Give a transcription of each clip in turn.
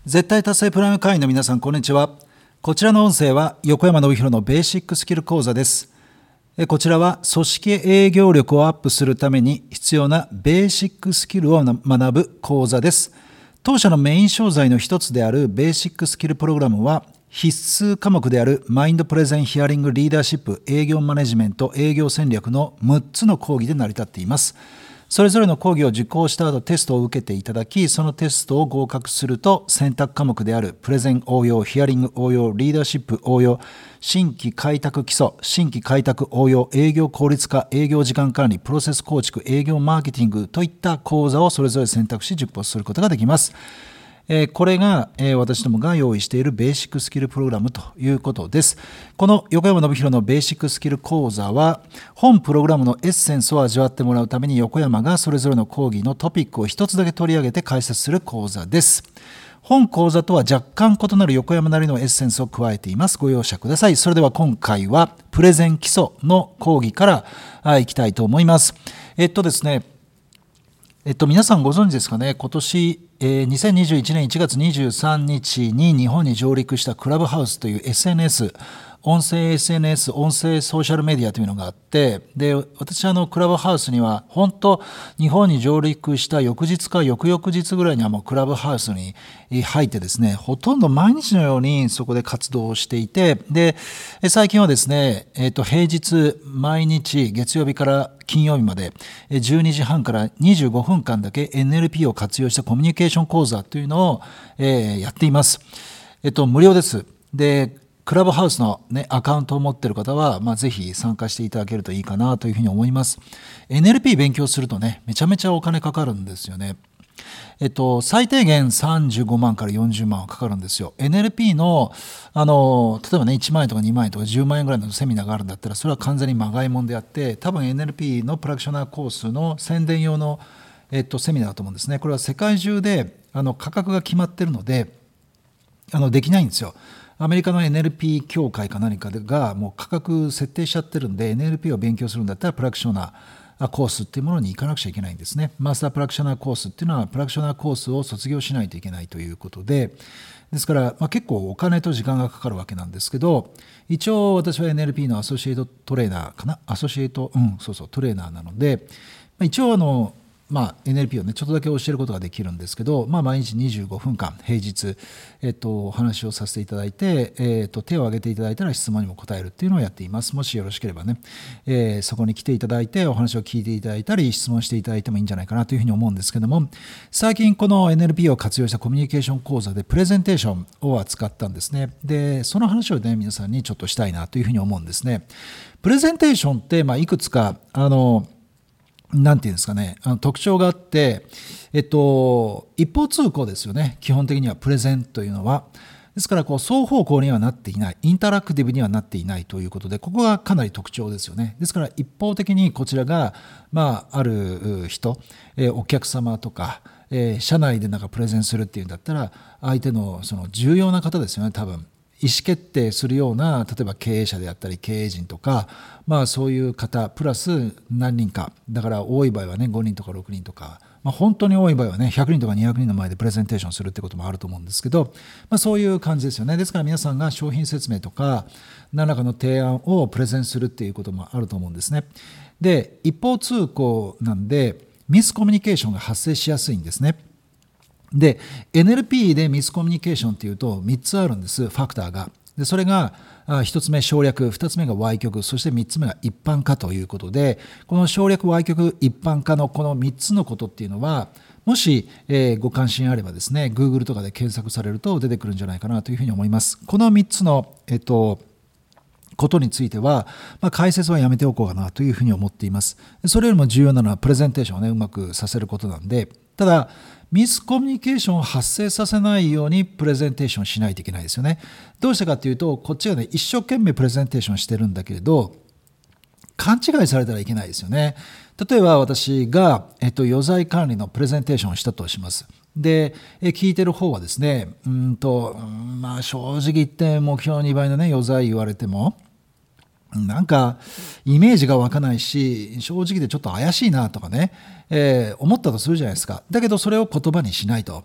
絶対達成プライム会員の皆さん、こんにちは。こちらの音声は横山信弘のベーシックスキル講座です。こちらは組織営業力をアップするために必要なベーシックスキルを学ぶ講座です。当社のメイン商材の一つであるベーシックスキルプログラムは、必須科目であるマインドプレゼンヒアリングリーダーシップ営業マネジメント営業戦略の6つの講義で成り立っています。それぞれの講義を受講した後テストを受けていただき、そのテストを合格すると選択科目であるプレゼン応用、ヒアリング応用、リーダーシップ応用、新規開拓基礎、新規開拓応用、営業効率化、営業時間管理、プロセス構築、営業マーケティングといった講座をそれぞれ選択し受講することができます。これが私どもが用意しているベーシックスキルプログラムということです。この横山信弘のベーシックスキル講座は、本プログラムのエッセンスを味わってもらうために横山がそれぞれの講義のトピックを一つだけ取り上げて解説する講座です。本講座とは若干異なる横山なりのエッセンスを加えています。ご容赦ください。それでは今回はプレゼン基礎の講義からいきたいと思います。ですね、皆さんご存知ですかね。今年2021年1月23日に日本に上陸したクラブハウスという SNS、音声 SNS、音声ソーシャルメディアというのがあって、で、私クラブハウスには本当日本に上陸した翌日か翌々日ぐらいにはもうクラブハウスに入ってですね、ほとんど毎日のようにそこで活動をしていて、で、最近はですね、平日毎日月曜日から金曜日まで12時半から25分間だけ NLP を活用したコミュニケーション講座というのをやっています。無料です。で、クラブハウスの、アカウントを持っている方は、ぜひ参加していただけるといいかなというふうに思います。NLP 勉強するとね、めちゃめちゃお金かかるんですよね。最低限35万から40万はかかるんですよ。NLP の、例えばね、1万円とか2万円とか10万円ぐらいのセミナーがあるんだったら、それは完全にまがいもんであって、多分 NLP のプラクショナーコースの宣伝用の、セミナーだと思うんですね。これは世界中で価格が決まってるので、できないんですよ。アメリカの NLP 協会か何かがもう価格設定しちゃってるんで、 NLP を勉強するんだったらプラクショナーコースっていうものに行かなくちゃいけないんですね。マスタープラクショナーコースっていうのはプラクショナーコースを卒業しないといけないということで、ですから、結構お金と時間がかかるわけなんですけど、一応私は NLP のアソシエイトトレーナーかな、トレーナーなので、一応NLP をねちょっとだけ教えることができるんですけど、毎日25分間平日、お話をさせていただいて、手を挙げていただいたら質問にも答えるっていうのをやっています。もしよろしければね、そこに来ていただいてお話を聞いていただいたり質問していただいてもいいんじゃないかなというふうに思うんですけども、最近この NLP を活用したコミュニケーション講座でプレゼンテーションを扱ったんですね。で、その話をね皆さんにちょっとしたいなというふうに思うんですね。プレゼンテーションっていくつかなんていうんですかね、特徴があって、一方通行ですよね。基本的にはプレゼンというのは。ですから双方向にはなっていない、インタラクティブにはなっていないということで、ここがかなり特徴ですよね。ですから一方的にこちらが、ある人、お客様とか、社内でプレゼンするっていうんだったら、相手のその重要な方ですよね、多分。意思決定するような、例えば経営者であったり経営陣とか、そういう方プラス何人か、だから多い場合はね5人とか6人とか、本当に多い場合はね100人とか200人の前でプレゼンテーションするってこともあると思うんですけど、そういう感じですよね。ですから皆さんが商品説明とか何らかの提案をプレゼンするっていうこともあると思うんですね。で、一方通行なんでミスコミュニケーションが発生しやすいんですね。で、NLP でミスコミュニケーションっていうと3つあるんです、ファクターが。で、それが1つ目省略、2つ目が歪曲、そして3つ目が一般化ということで、この省略、歪曲、一般化のこの3つのことっていうのは、もし、ご関心あればですね、Google とかで検索されると出てくるんじゃないかなというふうに思います。この3つの、ことについては、解説はやめておこうかなというふうに思っています。それよりも重要なのはプレゼンテーションをねうまくさせることなんで、ただミスコミュニケーションを発生させないようにプレゼンテーションしないといけないですよね。どうしてかというと、こっちがね一生懸命プレゼンテーションしてるんだけれど、勘違いされたらいけないですよね。例えば私が、余罪管理のプレゼンテーションをしたとします。で、聞いてる方はですね、正直言って目標2倍のね余罪言われても、なんかイメージが湧かないし、正直でちょっと怪しいなとかね、思ったとするじゃないですか。だけどそれを言葉にしないと。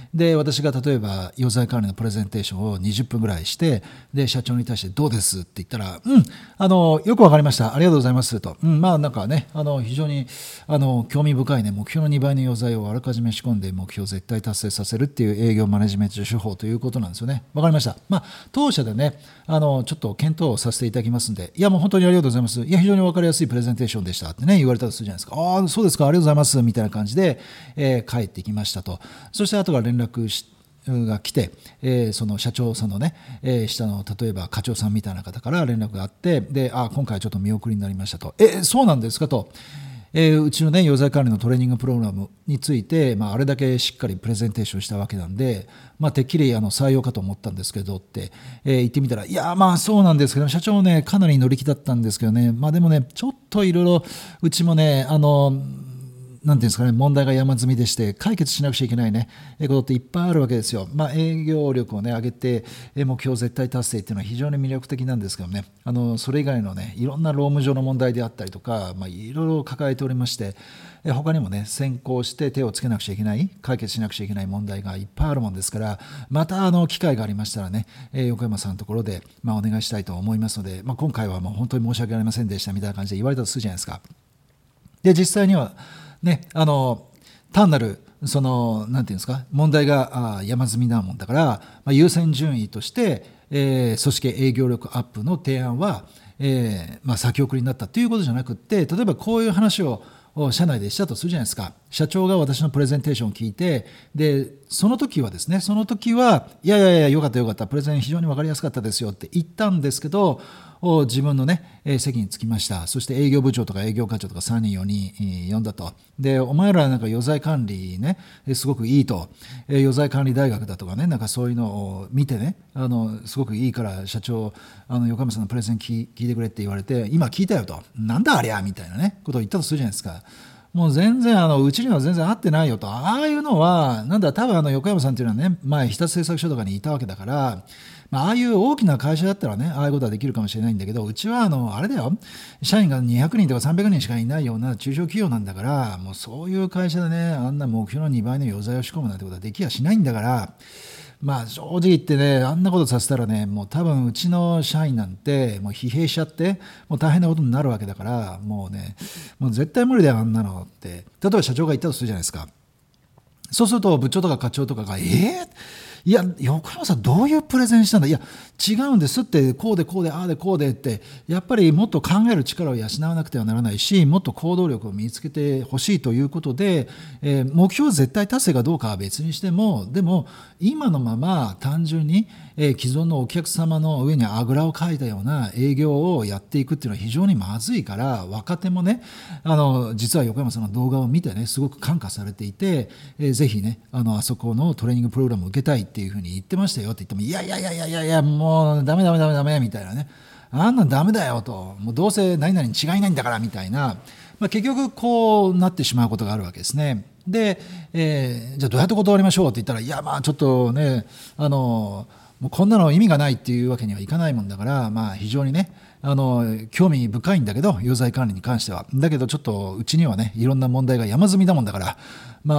で私が例えば余罪管理のプレゼンテーションを20分ぐらいして、で社長に対してどうですって言ったら、よくわかりました、ありがとうございますと、まあなんかね、非常に興味深いね、目標の2倍の余罪をあらかじめ仕込んで目標を絶対達成させるっていう営業マネジメント手法ということなんですよね。わかりました。まあ当社でね、ちょっと検討させていただきますんで、いやもう本当にありがとうございます、いや非常に分かりやすいプレゼンテーションでしたってね言われたとするじゃないですか。ああそうですか、ありがとうございますみたいな感じで、帰ってきましたと。そして後から連絡が来て、その社長さんのね、下の例えば課長さんみたいな方から連絡があって、で今回ちょっと見送りになりましたと。そうなんですかと。うちのね余罪管理のトレーニングプログラムについて、あれだけしっかりプレゼンテーションしたわけなんで、てっきり採用かと思ったんですけどって、言ってみたら、いやそうなんですけど社長ねかなり乗り気だったんですけどね、でもねちょっといろいろうちもねなんていうんですかね、問題が山積みでして解決しなくちゃいけないねことっていっぱいあるわけですよ。営業力をね上げて目標絶対達成っていうのは非常に魅力的なんですけどね、それ以外のねいろんな労務上の問題であったりとか、いろいろ抱えておりまして、他にもね先行して手をつけなくちゃいけない、解決しなくちゃいけない問題がいっぱいあるもんですから、また機会がありましたらね、横山さんのところでお願いしたいと思いますので、今回はもう本当に申し訳ありませんでしたみたいな感じで言われたとするじゃないですか。で実際にはね、単なるなんていうんですか、問題が山積みなもんだから、優先順位として、組織営業力アップの提案は、先送りになったということじゃなくって、例えばこういう話を社内でしたとするじゃないですか。社長が私のプレゼンテーションを聞いて、でその時はいやいやいやよかったよかった、プレゼン非常に分かりやすかったですよって言ったんですけど、自分のね席に着きました。そして営業部長とか営業課長とか3人4人呼んだと。でお前らなんか余罪管理ねすごくいいと、余罪管理大学だとかね、なんかそういうのを見てねすごくいいから社長横山さんのプレゼン聞いてくれって言われて、今聞いたよと、なんだありゃみたいなねことを言ったとするじゃないですか。もう全然うちには全然合ってないよと。ああいうのはなんだ、多分横山さんっていうのはね前日立製作所とかにいたわけだから、ああいう大きな会社だったらねああいうことはできるかもしれないんだけど、うちはあれだよ、社員が200人とか300人しかいないような中小企業なんだから、もうそういう会社でねあんな目標の2倍の余罪を仕込むなんてことはできやしないんだから、正直言ってねあんなことさせたらね、もう多分うちの社員なんてもう疲弊しちゃってもう大変なことになるわけだから、もう絶対無理だよあんなのって、例えば社長が言ったとするじゃないですか。そうすると部長とか課長とかがいや横山さんどういうプレゼンしたんだ、いや違うんですって、こうでこうでああでこうでって、やっぱりもっと考える力を養わなくてはならないし、もっと行動力を身につけてほしいということで、目標絶対達成かどうかは別にしても、でも今のまま単純に、既存のお客様の上にあぐらをかいたような営業をやっていくっていうのは非常にまずいから、若手もね実は横山さんの動画を見てねすごく感化されていて、ぜひねあそこのトレーニングプログラムを受けたいっていうふうに言ってましたよって言っても、いやいやいやいやいやいやもうダメみたいなね、あんなんダメだよと、もうどうせ何々に違いないんだからみたいな、結局こうなってしまうことがあるわけですね。で、じゃあどうやって断りましょうって言ったら、いやちょっとねもうこんなの意味がないっていうわけにはいかないもんだから、非常にね興味深いんだけど余罪管理に関しては、だけどちょっとうちにはねいろんな問題が山積みだもんだから、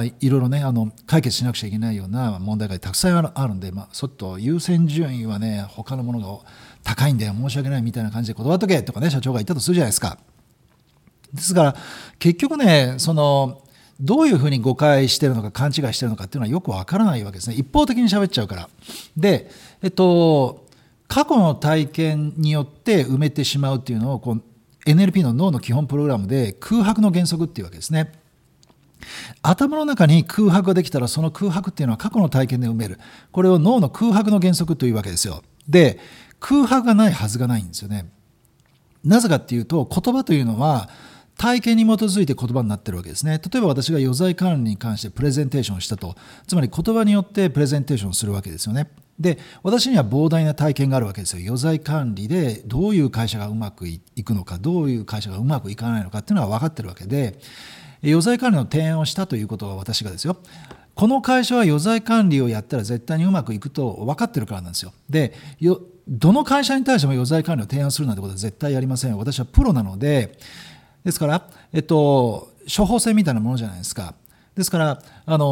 いろいろね解決しなくちゃいけないような問題がたくさんあるんで、ちょっと優先順位はね他のものが高いんだよ、申し訳ないみたいな感じで断っとけとかね社長が言ったとするじゃないですか。ですから結局ねどういうふうに誤解してるのか勘違いしてるのかっていうのはよくわからないわけですね。一方的に喋っちゃうから。で、過去の体験によって埋めてしまうっていうのをNLP の脳の基本プログラムで空白の原則っていうわけですね。頭の中に空白ができたらその空白っていうのは過去の体験で埋める。これを脳の空白の原則というわけですよ。で、空白がないはずがないんですよね。なぜかっていうと言葉というのは体験に基づいて言葉になってるわけですね。例えば私が余罪管理に関してプレゼンテーションをしたと、つまり言葉によってプレゼンテーションをするわけですよね。で、私には膨大な体験があるわけですよ。余罪管理でどういう会社がうまくいくのか、どういう会社がうまくいかないのかっていうのは分かってるわけで、余罪管理の提案をしたということは私がですよ、この会社は余罪管理をやったら絶対にうまくいくと分かってるからなんですよ。で、どの会社に対しても余罪管理を提案するなんてことは絶対やりません。私はプロなので、ですから、処方箋みたいなものじゃないですか。ですから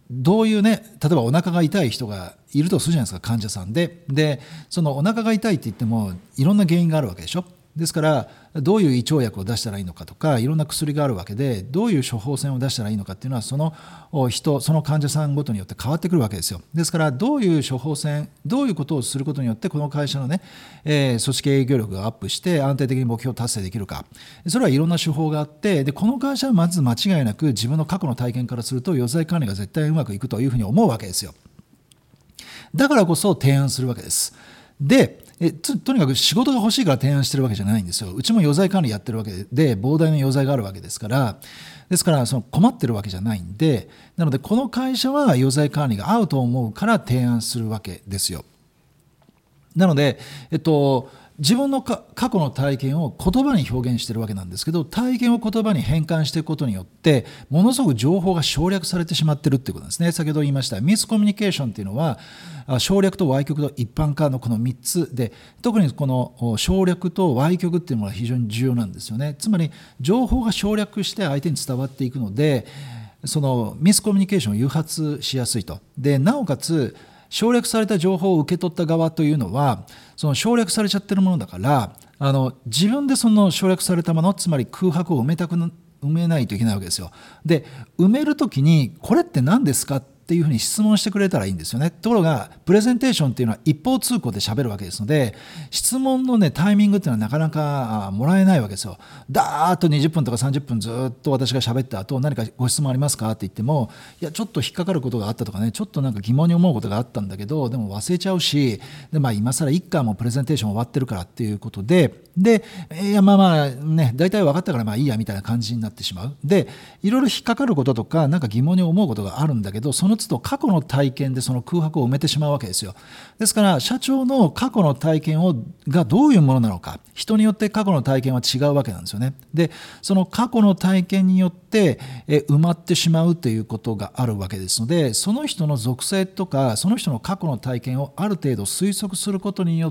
どういうね、例えばお腹が痛い人がいるとするじゃないですか、患者さんで、そのお腹が痛いって言ってもいろんな原因があるわけでしょ。ですからどういう胃腸薬を出したらいいのかとか、いろんな薬があるわけで、どういう処方箋を出したらいいのかっていうのはその患者さんごとによって変わってくるわけですよ。ですからどういう処方箋、どういうことをすることによってこの会社のね、組織営業力がアップして安定的に目標を達成できるか、それはいろんな手法があって、でこの会社はまず間違いなく自分の過去の体験からすると余罪管理が絶対うまくいくというふうに思うわけですよ。だからこそ提案するわけです。でとにかく仕事が欲しいから提案してるわけじゃないんですよ。うちも余罪管理やってるわけで、膨大な余罪があるわけですから、その困ってるわけじゃないんで、なのでこの会社は余罪管理が合うと思うから提案するわけですよ。なので、自分の過去の体験を言葉に表現しているわけなんですけど、体験を言葉に変換していくことによってものすごく情報が省略されてしまっているということですね。先ほど言いましたミスコミュニケーションというのは省略と歪曲と一般化のこの3つで、特にこの省略と歪曲っていうのが非常に重要なんですよね。つまり情報が省略して相手に伝わっていくので、そのミスコミュニケーションを誘発しやすいと。でなおかつ省略された情報を受け取った側というのはその省略されちゃってるものだから、自分でその省略されたもの、つまり空白を埋めないといけないわけですよ。で埋めるときにこれって何ですかっていうふうに質問してくれたらいいんですよね。ところがプレゼンテーションっていうのは一方通行で喋るわけですので、質問のねタイミングっていうのはなかなかもらえないわけですよ。だーっと20分とか30分ずっと私が喋った後、何かご質問ありますかって言っても、いやちょっと引っかかることがあったとかね、ちょっとなんか疑問に思うことがあったんだけどでも忘れちゃうし、で今更一回もプレゼンテーション終わってるからっていうことで、いやまあね大体分かったからいいやみたいな感じになってしまう。でいろいろ引っかかることとかなんか疑問に思うことがあるんだけど、その都度過去の体験でその空白を埋めてしまうわけですよ。ですから社長の過去の体験がどういうものなのか、人によって過去の体験は違うわけなんですよね。でその過去の体験によって埋まってしまうということがあるわけですので、その人の属性とかその人の過去の体験をある程度推測することによって、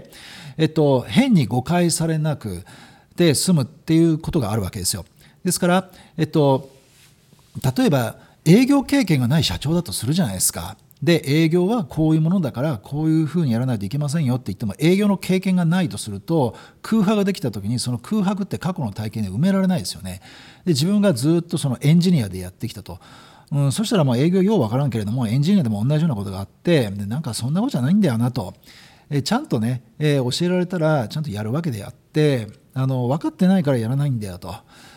変に誤解されなくて済むっていうことがあるわけですよ。ですから、例えば営業経験がない社長だとするじゃないですか。で営業はこういうものだからこういうふうにやらないといけませんよって言っても、営業の経験がないとすると空白ができた時にその空白って過去の体験で埋められないですよね。で自分がずっとそのエンジニアでやってきたと、そしたらもう営業ようわからんけれどもエンジニアでも同じようなことがあって、でなんかそんなことじゃないんだよなと、ちゃんとね、教えられたらちゃんとやるわけであって、分かってないからやらないんだよと、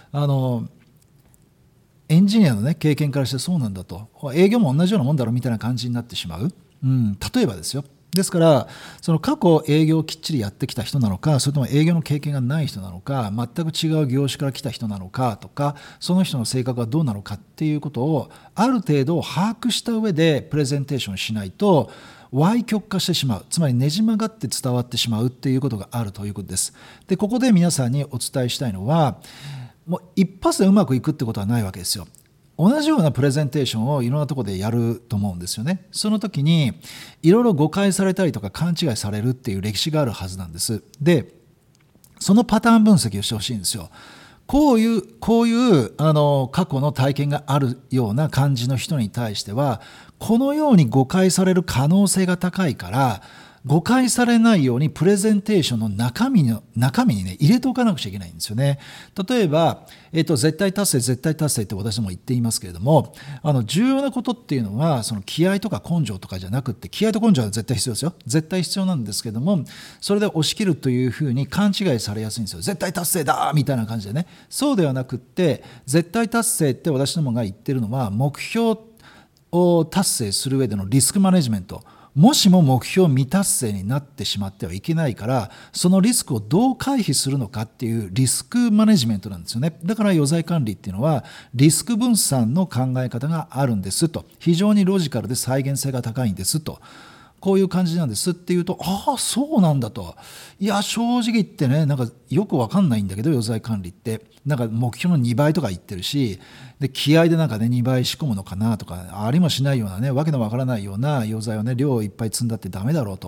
エンジニアの、ね、経験からしてそうなんだと、営業も同じようなもんだろみたいな感じになってしまう、例えばですよ。ですからその過去営業をきっちりやってきた人なのか、それとも営業の経験がない人なのか、全く違う業種から来た人なのかとか、その人の性格がどうなのかっていうことをある程度把握した上でプレゼンテーションしないと歪曲化してしまう、つまりねじ曲がって伝わってしまうっていうことがあるということです。でここで皆さんにお伝えしたいのは、もう一発でうまくいくってことはないわけですよ。同じようなプレゼンテーションをいろんなところでやると思うんですよね。その時にいろいろ誤解されたりとか勘違いされるっていう歴史があるはずなんです。でそのパターン分析をしてほしいんですよ。こういう過去の体験があるような感じの人に対してはこのように誤解される可能性が高いから、誤解されないようにプレゼンテーションの中身にね入れておかなくちゃいけないんですよね。例えば、絶対達成って私も言っていますけれども、重要なことっていうのはその気合とか根性とかじゃなくって、気合と根性は絶対必要ですよ。絶対必要なんですけれども、それで押し切るというふうに勘違いされやすいんですよ。絶対達成だみたいな感じでね。そうではなくって、絶対達成って私どもが言ってるのは目標を達成する上でのリスクマネジメント、もしも目標未達成になってしまってはいけないから、そのリスクをどう回避するのかっていうリスクマネジメントなんですよね。だから余罪管理っていうのはリスク分散の考え方があるんですと、非常にロジカルで再現性が高いんですと、こういう感じなんですっていうと、ああそうなんだと、いや正直言ってね、なんかよく分かんないんだけど余罪管理ってなんか目標の2倍とか言ってるし、で気合でなんかね2倍仕込むのかなとか、ありもしないようなね、わけのわからないような余罪をね量をいっぱい積んだってダメだろうと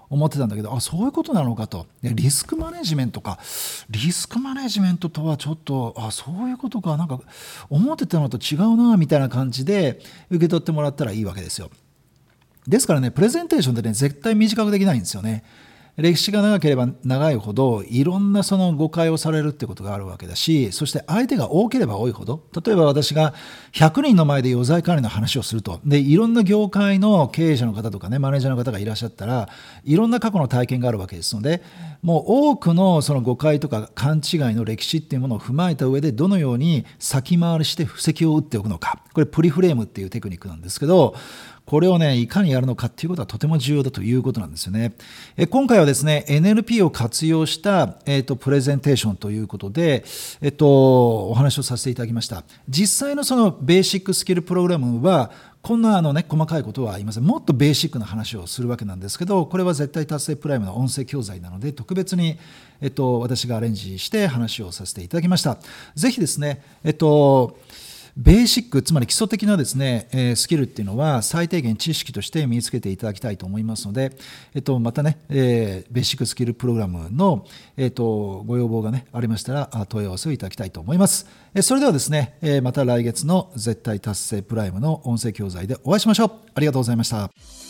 思ってたんだけど、そういうことなのかと。でリスクマネジメントか。リスクマネジメントとはちょっと、そういうことか、なんか思ってたのと違うなみたいな感じで受け取ってもらったらいいわけですよ。ですからね、プレゼンテーションってね、絶対短くできないんですよね。歴史が長ければ長いほどいろんなその誤解をされるってことがあるわけだし、そして相手が多ければ多いほど、例えば私が100人の前で余罪管理の話をすると、でいろんな業界の経営者の方とかね、マネージャーの方がいらっしゃったら、いろんな過去の体験があるわけですので、もう多くのその誤解とか勘違いの歴史っていうものを踏まえた上で、どのように先回りして布石を打っておくのか、これプリフレームっていうテクニックなんですけど、これをね、いかにやるのかっていうことはとても重要だということなんですよね。今回はですね、NLP を活用した、プレゼンテーションということで、お話をさせていただきました。実際のそのベーシックスキルプログラムは、こんな細かいことはありません。もっとベーシックな話をするわけなんですけど、これは絶対達成プライムの音声教材なので、特別に、私がアレンジして話をさせていただきました。ぜひですね、ベーシック、つまり基礎的なですね、スキルっていうのは最低限知識として身につけていただきたいと思いますので、またね、ベーシックスキルプログラムの、ご要望がね、ありましたら問い合わせをいただきたいと思います。それではですね、また来月の絶対達成プライムの音声教材でお会いしましょう。ありがとうございました。